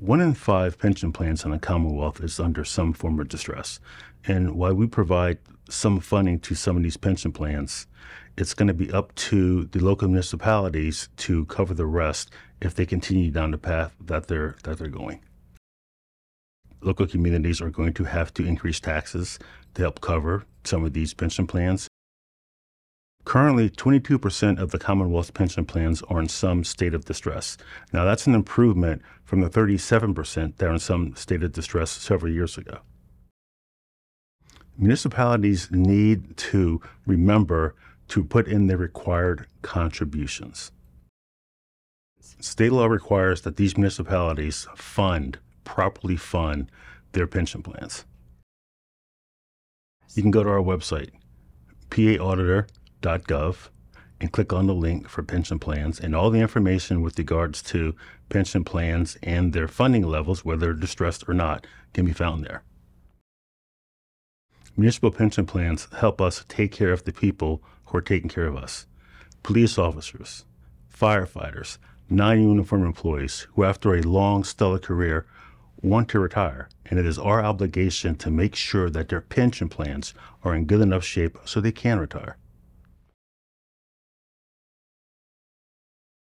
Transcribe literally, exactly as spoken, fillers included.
One in five pension plans in the Commonwealth is under some form of distress. And while we provide some funding to some of these pension plans, it's going to be up to the local municipalities to cover the rest if they continue down the path that they're that they're going. Local communities are going to have to increase taxes to help cover some of these pension plans. Currently, twenty-two percent of the Commonwealth's pension plans are in some state of distress. Now, that's an improvement from the thirty-seven percent that are in some state of distress several years ago. Municipalities need to remember to put in the required contributions. State law requires that these municipalities fund, properly fund their pension plans. You can go to our website, p a auditor dot gov, and click on the link for pension plans, and all the information with regards to pension plans and their funding levels, whether they're distressed or not, can be found there. Municipal pension plans help us take care of the people who are taking care of us. Police officers, firefighters, non-uniform employees who, after a long, stellar career, want to retire, and it is our obligation to make sure that their pension plans are in good enough shape so they can retire.